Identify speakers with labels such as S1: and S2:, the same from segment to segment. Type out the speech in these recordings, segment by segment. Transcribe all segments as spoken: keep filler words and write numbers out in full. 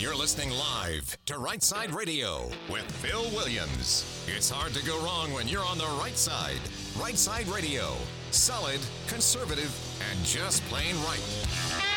S1: You're listening live to Right Side Radio with Phil Williams. It's hard to go wrong when you're on the right side. Right Side Radio. Solid, conservative, and just plain right.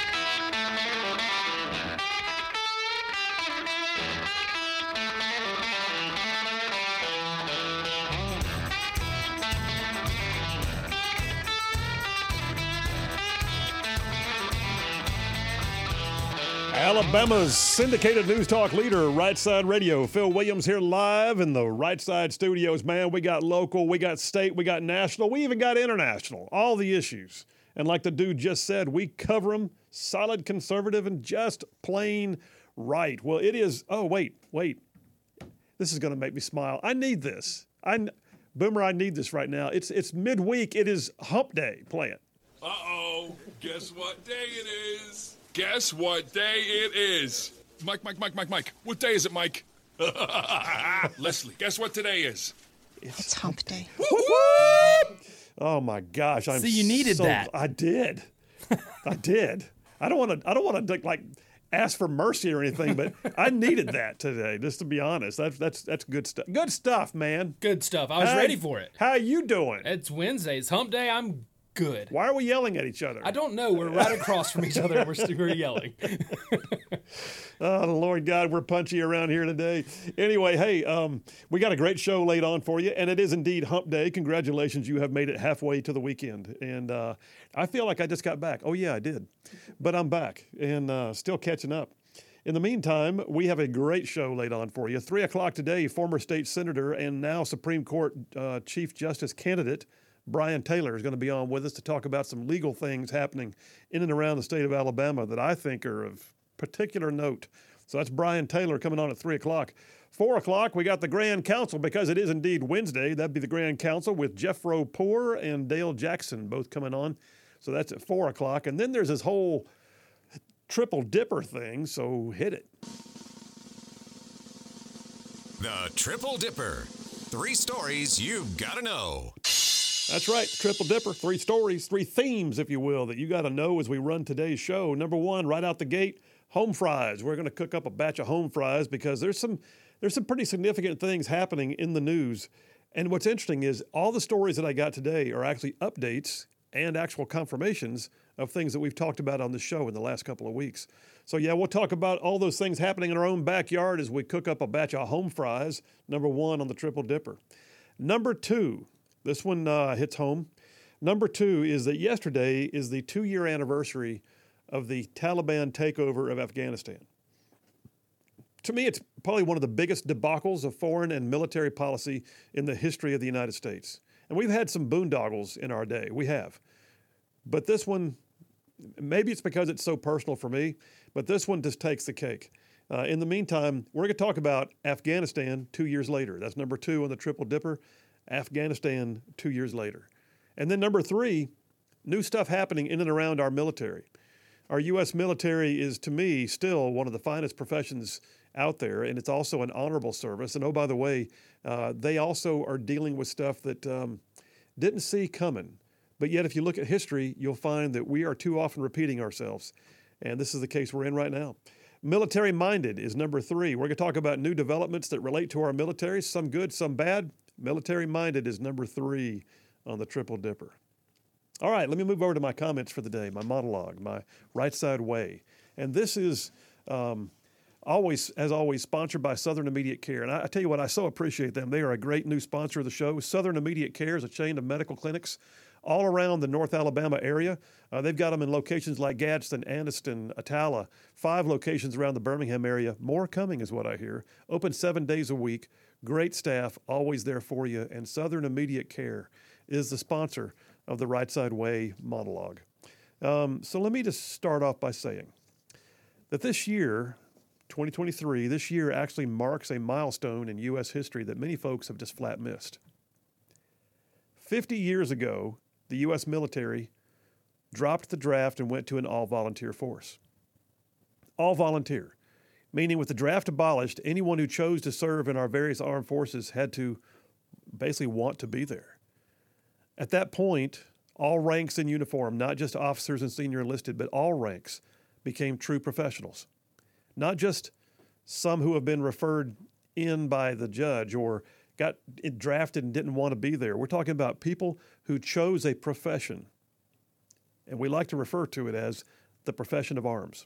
S2: Alabama's syndicated news talk leader, Right Side Radio. Phil Williams here live in the Right Side studios. Man, we got local, we got state, we got national, we even got international. All the issues. And like the dude just said, we cover them solid, conservative, and just plain right. Well, it is, oh, wait, wait. This is going to make me smile. I need this. I, Boomer, I need this right now. It's, it's midweek. It is hump day. Play it.
S3: Uh-oh. Guess what day it is? Guess what day it is? Mike, Mike, Mike, Mike, Mike. What day is it, Mike? Leslie, guess what today is?
S4: It's, it's hump day.
S2: Oh my gosh! I'm
S5: See, you needed
S2: so,
S5: that.
S2: I did. I did. I don't want to. I don't want to like ask for mercy or anything, but I needed that today. Just to be honest, that's that's that's good stuff. Good stuff, man.
S5: Good stuff. I was
S2: How-
S5: ready for it.
S2: How you doing?
S5: It's Wednesday. It's hump day. I'm good.
S2: Why are we yelling at each other?
S5: I don't know. We're right across from each other and we're still we're yelling.
S2: Oh, the Lord God, we're punchy around here today. Anyway, hey, um, we got a great show laid on for you, and it is indeed hump day. Congratulations, you have made it halfway to the weekend. And uh, I feel like I just got back. Oh, yeah, I did. But I'm back and uh, still catching up. In the meantime, we have a great show laid on for you. Three o'clock today, former state senator and now Supreme Court uh, Chief Justice candidate Brian Taylor is going to be on with us to talk about some legal things happening in and around the state of Alabama that I think are of particular note. So that's Brian Taylor coming on at three o'clock. four o'clock, we got the Grand Council because it is indeed Wednesday. That'd be the Grand Council with Jeffro Poor and Dale Jackson both coming on. So that's at four o'clock. And then there's this whole triple dipper thing, so hit it.
S1: The Triple Dipper. Three stories you've got to know.
S2: That's right, Triple Dipper. Three stories, three themes, if you will, that you got to know as we run today's show. Number one, right out the gate, home fries. We're going to cook up a batch of home fries because there's some there's some pretty significant things happening in the news. And what's interesting is all the stories that I got today are actually updates and actual confirmations of things that we've talked about on the show in the last couple of weeks. So, yeah, we'll talk about all those things happening in our own backyard as we cook up a batch of home fries, number one on the Triple Dipper. Number two, this one uh, hits home. Number two is that yesterday is the two-year anniversary of the Taliban takeover of Afghanistan. To me, it's probably one of the biggest debacles of foreign and military policy in the history of the United States. And we've had some boondoggles in our day. We have. But this one, maybe it's because it's so personal for me, but this one just takes the cake. Uh, in the meantime, we're going to talk about Afghanistan two years later. That's number two on the Triple Dipper. Afghanistan two years later. And then number three, new stuff happening in and around our military. Our U S military is, to me, still one of the finest professions out there, and it's also an honorable service. And oh, by the way, uh, they also are dealing with stuff that um, didn't see coming. But yet, if you look at history, you'll find that we are too often repeating ourselves. And this is the case we're in right now. Military-minded is number three. We're going to talk about new developments that relate to our military, some good, some bad. Military-minded is number three on the Triple Dipper. All right, let me move over to my comments for the day, my monologue, my right side way. And this is um, always, as always, sponsored by Southern Immediate Care. And I, I tell you what, I so appreciate them. They are a great new sponsor of the show. Southern Immediate Care is a chain of medical clinics all around the North Alabama area. Uh, they've got them in locations like Gadsden, Anniston, Atala, five locations around the Birmingham area. More coming is what I hear. Open seven days a week. Great staff, always there for you. And Southern Immediate Care is the sponsor of the Right Side Way monologue. Um, so let me just start off by saying that this year, twenty twenty-three, this year actually marks a milestone in U S history that many folks have just flat missed. fifty years ago, the U S military dropped the draft and went to an all-volunteer force. All-volunteer, meaning with the draft abolished, anyone who chose to serve in our various armed forces had to basically want to be there. At that point, all ranks in uniform, not just officers and senior enlisted, but all ranks became true professionals. Not just some who have been referred in by the judge or got drafted and didn't want to be there. We're talking about people who chose a profession, and we like to refer to it as the profession of arms.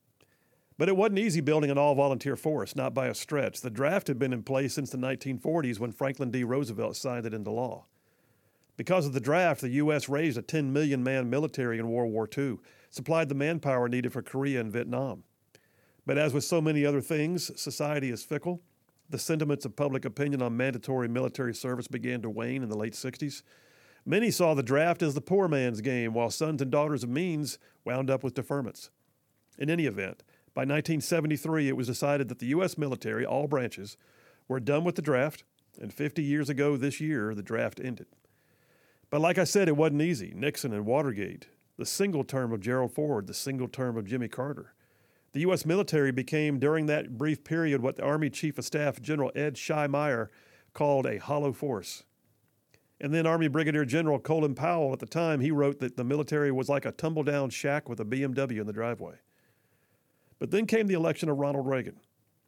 S2: But it wasn't easy building an all-volunteer force, not by a stretch. The draft had been in place since the nineteen forties when Franklin D. Roosevelt signed it into law. Because of the draft, the U S raised a ten million man military in World War Two, supplied the manpower needed for Korea and Vietnam. But as with so many other things, society is fickle. The sentiments of public opinion on mandatory military service began to wane in the late sixties. Many saw the draft as the poor man's game, while sons and daughters of means wound up with deferments. In any event, by nineteen seventy-three, it was decided that the U S military, all branches, were done with the draft, and fifty years ago this year, the draft ended. But like I said, it wasn't easy. Nixon and Watergate, the single term of Gerald Ford, the single term of Jimmy Carter. The U S military became, during that brief period, what the Army Chief of Staff General Ed Scheimeyer called a hollow force. And then Army Brigadier General Colin Powell, at the time, he wrote that the military was like a tumble-down shack with a B M W in the driveway. But then came the election of Ronald Reagan,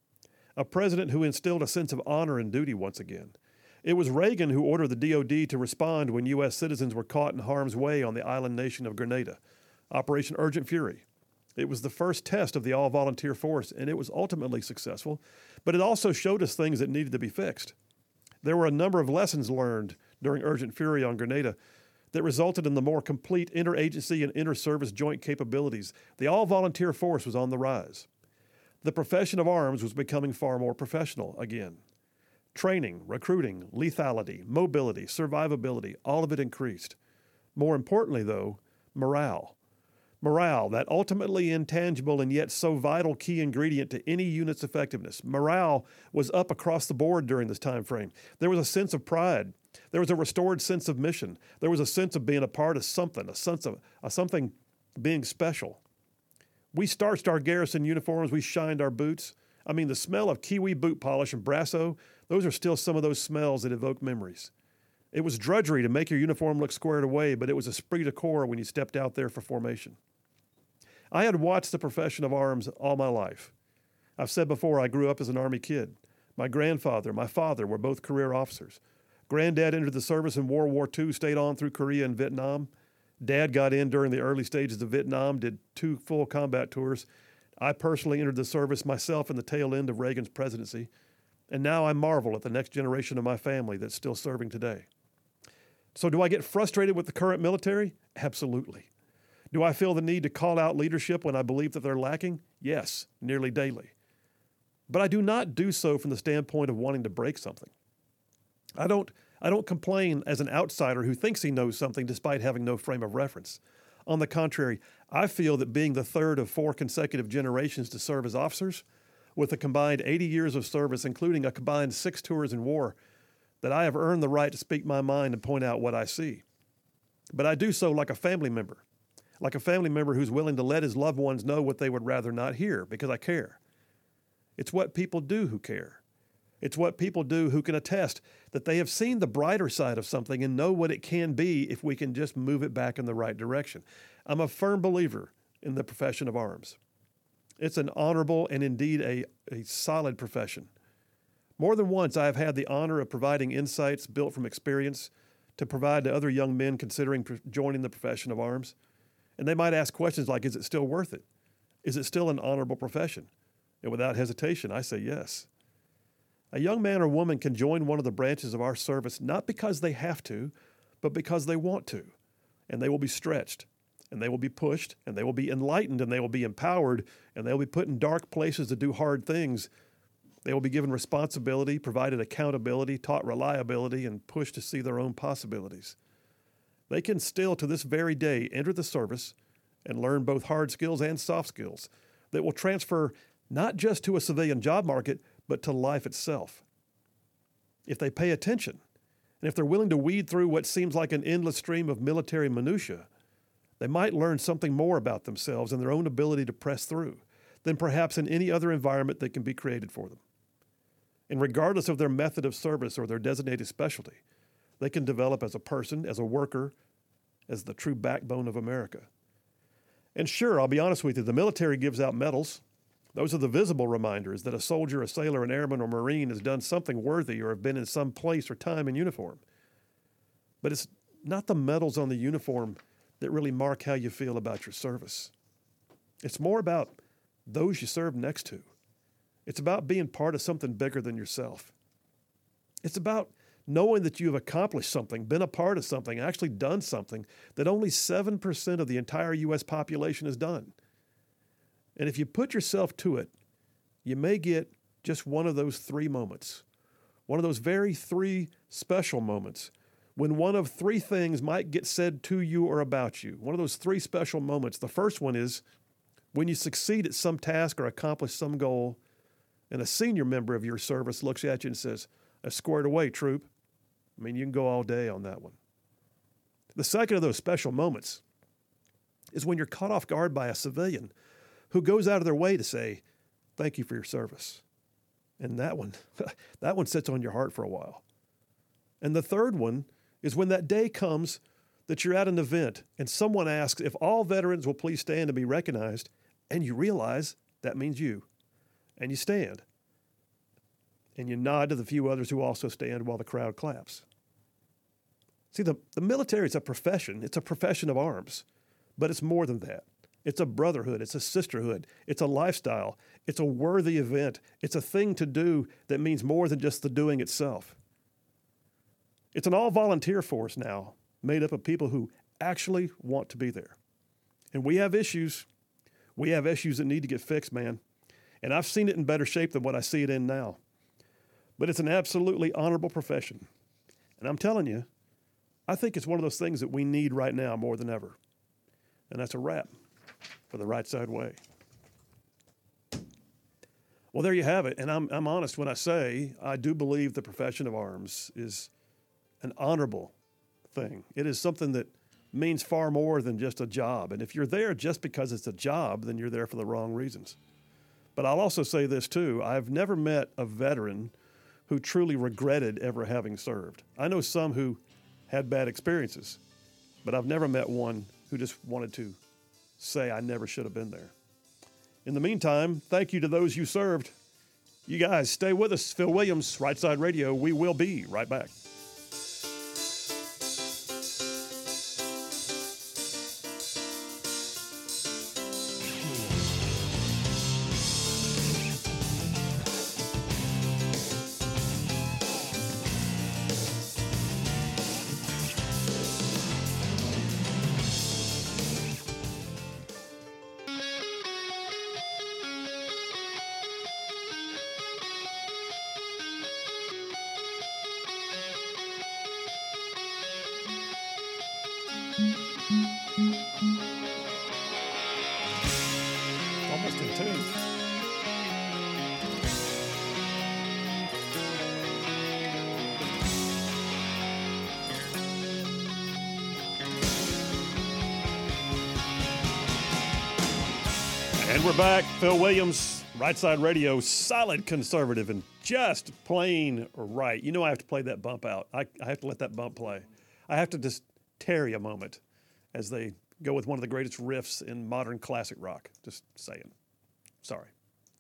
S2: a president who instilled a sense of honor and duty once again. It was Reagan who ordered the D O D to respond when U S citizens were caught in harm's way on the island nation of Grenada, Operation Urgent Fury. It was the first test of the all-volunteer force, and it was ultimately successful, but it also showed us things that needed to be fixed. There were a number of lessons learned during Urgent Fury on Grenada that resulted in the more complete interagency and inter-service joint capabilities. The all-volunteer force was on the rise. The profession of arms was becoming far more professional again. Training, recruiting, lethality, mobility, survivability, all of it increased. More importantly, though, morale. Morale, that ultimately intangible and yet so vital key ingredient to any unit's effectiveness. Morale was up across the board during this time frame. There was a sense of pride. There was a restored sense of mission. There was a sense of being a part of something, a sense of a something being special. We starched our garrison uniforms. We shined our boots. I mean, the smell of Kiwi boot polish and Brasso, those are still some of those smells that evoke memories. It was drudgery to make your uniform look squared away, but it was esprit de corps when you stepped out there for formation. I had watched the profession of arms all my life. I've said before, I grew up as an Army kid. My grandfather, my father were both career officers. Granddad entered the service in World War Two, stayed on through Korea and Vietnam. Dad got in during the early stages of Vietnam, did two full combat tours. I personally entered the service myself in the tail end of Reagan's presidency. And now I marvel at the next generation of my family that's still serving today. So do I get frustrated with the current military? Absolutely. Do I feel the need to call out leadership when I believe that they're lacking? Yes, nearly daily. But I do not do so from the standpoint of wanting to break something. I don't, I don't complain as an outsider who thinks he knows something despite having no frame of reference. On the contrary, I feel that being the third of four consecutive generations to serve as officers, with a combined eighty years of service, including a combined six tours in war, that I have earned the right to speak my mind and point out what I see. But I do so like a family member. Like a family member who's willing to let his loved ones know what they would rather not hear, because I care. It's what people do who care. It's what people do who can attest that they have seen the brighter side of something and know what it can be if we can just move it back in the right direction. I'm a firm believer in the profession of arms. It's an honorable and indeed a, a solid profession. More than once, I have had the honor of providing insights built from experience to provide to other young men considering pro- joining the profession of arms. And they might ask questions like, is it still worth it? Is it still an honorable profession? And without hesitation, I say yes. A young man or woman can join one of the branches of our service not because they have to, but because they want to. And they will be stretched, and they will be pushed, and they will be enlightened, and they will be empowered, and they will be put in dark places to do hard things. They will be given responsibility, provided accountability, taught reliability, and pushed to see their own possibilities. They can still, to this very day, enter the service and learn both hard skills and soft skills that will transfer not just to a civilian job market, but to life itself. If they pay attention, and if they're willing to weed through what seems like an endless stream of military minutia, they might learn something more about themselves and their own ability to press through than perhaps in any other environment that can be created for them. And regardless of their method of service or their designated specialty, they can develop as a person, as a worker, as the true backbone of America. And sure, I'll be honest with you, the military gives out medals. Those are the visible reminders that a soldier, a sailor, an airman, or Marine has done something worthy or have been in some place or time in uniform. But it's not the medals on the uniform that really mark how you feel about your service. It's more about those you serve next to. It's about being part of something bigger than yourself. It's about knowing that you have accomplished something, been a part of something, actually done something that only seven percent of the entire U S population has done. And if you put yourself to it, you may get just one of those three moments, one of those very three special moments when one of three things might get said to you or about you. One of those three special moments. The first one is when you succeed at some task or accomplish some goal, and a senior member of your service looks at you and says, "I squared away, troop." I mean, you can go all day on that one. The second of those special moments is when you're caught off guard by a civilian who goes out of their way to say, "Thank you for your service." And that one, that one sits on your heart for a while. And the third one is when that day comes that you're at an event and someone asks if all veterans will please stand to be recognized, and you realize that means you. And you stand. And you nod to the few others who also stand while the crowd claps. See, the, the military is a profession. It's a profession of arms. But it's more than that. It's a brotherhood. It's a sisterhood. It's a lifestyle. It's a worthy event. It's a thing to do that means more than just the doing itself. It's an all-volunteer force now, made up of people who actually want to be there. And we have issues. We have issues that need to get fixed, man. And I've seen it in better shape than what I see it in now. But it's an absolutely honorable profession. And I'm telling you, I think it's one of those things that we need right now more than ever. And that's a wrap for the Right Side Way. Well, there you have it. And I'm, I'm honest when I say I do believe the profession of arms is an honorable thing. It is something that means far more than just a job. And if you're there just because it's a job, then you're there for the wrong reasons. But I'll also say this too. I've never met a veteran who truly regretted ever having served. I know some who had bad experiences, but I've never met one who just wanted to say, "I never should have been there." In the meantime, thank you to those you served. You guys stay with us. Phil Williams, Right Side Radio. We will be right back. Almost in tune. And we're back. Phil Williams, Right Side Radio, solid conservative and just plain right. You know I have to play that bump out. I, I have to let that bump play. I have to just tarry a moment as they go with one of the greatest riffs in modern classic rock. Just saying. Sorry.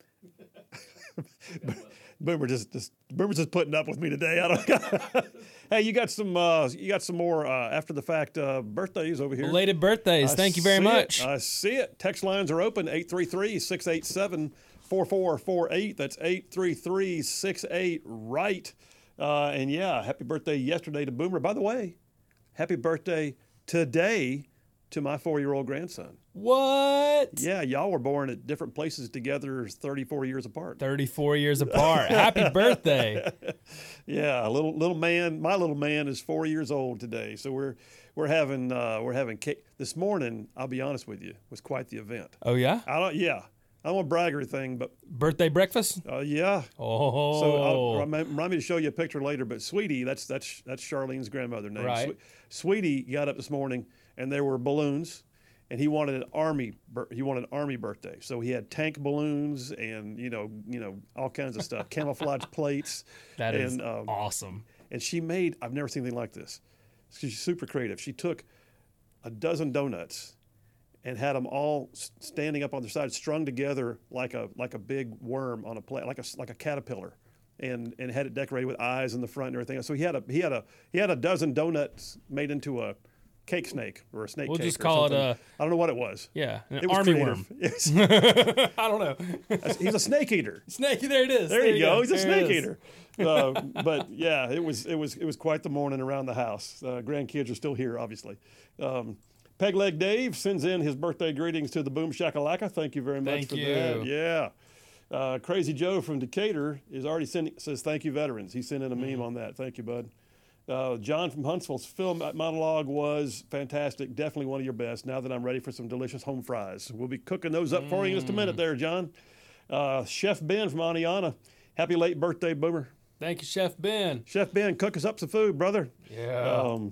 S2: Boomer just, just Boomer's just putting up with me today. I don't. Hey, you got some uh, you got some more uh, after the fact uh, birthdays over here.
S5: Belated birthdays.
S2: I
S5: Thank you very
S2: see
S5: much.
S2: It. I see it. Text lines are open. eight three three, six eight seven, four four four eight. That's eight three three, six eight, right. Uh, and yeah, happy birthday yesterday to Boomer. By the way, happy birthday today to my four-year-old grandson.
S5: What?
S2: Yeah, y'all were born at different places together, thirty-four years apart.
S5: thirty-four years apart. Happy birthday.
S2: Yeah, a little little man. My little man is four years old today, so we're we're having uh, we're having cake this morning. I'll be honest with you, was quite the event.
S5: Oh yeah.
S2: I don't. Yeah, I don't want to brag or anything, but
S5: Birthday breakfast.
S2: uh, yeah.
S5: Oh.
S2: So I'll remind remind me to show you a picture later. But Sweetie, that's that's that's Charlene's grandmother name.
S5: Right.
S2: Swe- Sweetie got up this morning, and there were balloons. And he wanted an army. He wanted an army birthday, so he had tank balloons and you know, you know, all kinds of stuff, camouflage plates.
S5: That is
S2: and, um,
S5: awesome.
S2: And she made. I've never seen anything like this. She's super creative. She took a dozen donuts and had them all s- standing up on their sides, strung together like a like a big worm on a plate, like a like a caterpillar, and and had it decorated with eyes in the front and everything. So he had a he had a he had a dozen donuts made into a cake snake or a snake
S5: We'll
S2: cake.
S5: just
S2: or
S5: call it
S2: something.
S5: a-
S2: I don't know what it was.
S5: Yeah, an
S2: It was
S5: army
S2: creative.
S5: worm.
S2: Yes.
S5: I don't know.
S2: He's a snake eater.
S5: Snake. There it is.
S2: There, you go. He's a
S5: There it
S2: snake
S5: is.
S2: eater. Uh, but yeah, it was it was it was quite the morning around the house. Uh, grandkids are still here, obviously. Um, Pegleg Dave sends in his birthday greetings to the Boom Shakalaka. Thank you very much
S5: Thank
S2: for
S5: you.
S2: that. Yeah. Uh, Crazy Joe from Decatur is already sending says thank you veterans. He sent in a meme
S5: Mm-hmm.
S2: on that. Thank you, bud. Uh, John from Huntsville's film monologue was fantastic. Definitely one of your best. Now that I'm ready for some delicious home fries, we'll be cooking those up for you in just a minute
S5: Mm.
S2: there, John. Uh, Chef Ben from Aniana. Happy late birthday, Boomer.
S5: Thank you, Chef Ben.
S2: Chef Ben, cook us up some food, brother.
S5: Yeah.
S2: Um,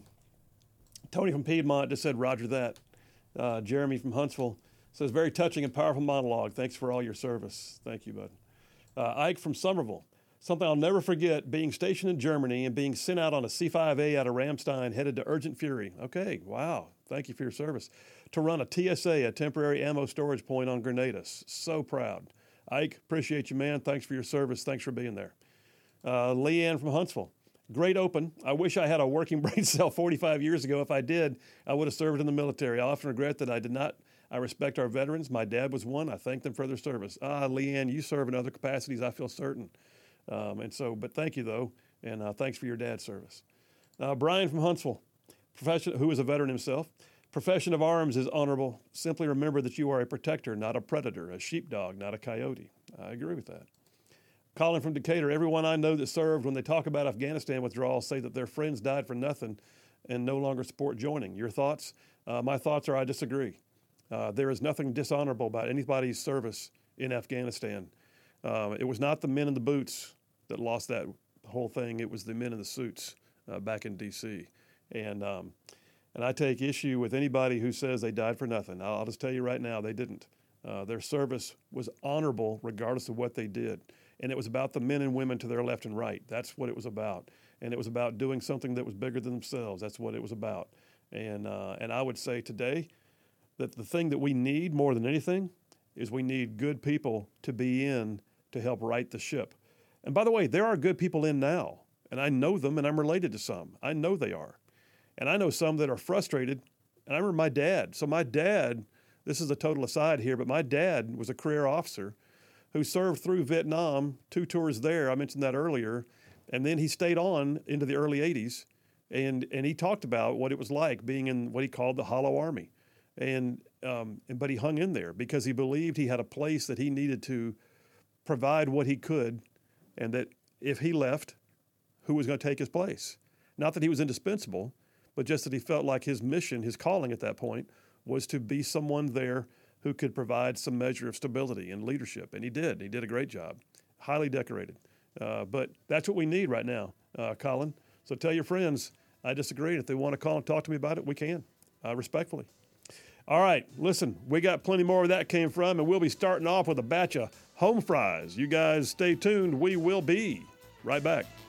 S2: Tony from Piedmont just said, Roger that. Uh, Jeremy from Huntsville says, very touching and powerful monologue. Thanks for all your service. Thank you, bud. Uh, Ike from Somerville. Something I'll never forget, being stationed in Germany and being sent out on a C five A out of Ramstein, headed to Urgent Fury. Okay, wow. Thank you for your service. To run a T S A, a temporary ammo storage point on Grenadiers. So proud. Ike, appreciate you, man. Thanks for your service. Thanks for being there. Uh, Leanne from Huntsville. Great open. I wish I had a working brain cell forty-five years ago. If I did, I would have served in the military. I often regret that I did not. I respect our veterans. My dad was one. I thank them for their service. Ah, Leanne, you serve in other capacities, I feel certain. Um, and so, but thank you, though, and uh, thanks for your dad's service. Uh, Brian from Huntsville, profession, who is a veteran himself. Profession of arms is honorable. Simply remember that you are a protector, not a predator, a sheepdog, not a coyote. I agree with that. Colin from Decatur, everyone I know that served, when they talk about Afghanistan withdrawal, say that their friends died for nothing and no longer support joining. Your thoughts? Uh, my thoughts are I disagree. Uh, there is nothing dishonorable about anybody's service in Afghanistan. Uh, it was not the men in the boots that lost that whole thing. It was the men in the suits uh, back in D C And um, and I take issue with anybody who says they died for nothing. I'll, I'll just tell you right now, they didn't. Uh, their service was honorable regardless of what they did. And it was about the men and women to their left and right. That's what it was about. And it was about doing something that was bigger than themselves. That's what it was about. And uh, and I would say today that the thing that we need more than anything is we need good people to be in to help right the ship. And by the way, there are good people in now, and I know them, and I'm related to some. I know they are. And I know some that are frustrated, and I remember my dad. So my dad, this is a total aside here, but my dad was a career officer who served through Vietnam, two tours there, I mentioned that earlier, and then he stayed on into the early eighties, and, and he talked about what it was like being in what he called the Hollow Army. And, um, and but he hung in there because he believed he had a place that he needed to provide what he could, and that if he left, who was going to take his place? Not that he was indispensable, but just that he felt like his mission, his calling at that point, was to be someone there who could provide some measure of stability and leadership. And he did. He did a great job. Highly decorated. Uh, but that's what we need right now, uh, Colin. So tell your friends I disagree. And if they want to call and talk to me about it, we can, uh, respectfully. All right, listen, we got plenty more where that came from, and we'll be starting off with a batch of home fries. You guys stay tuned. We will be right back.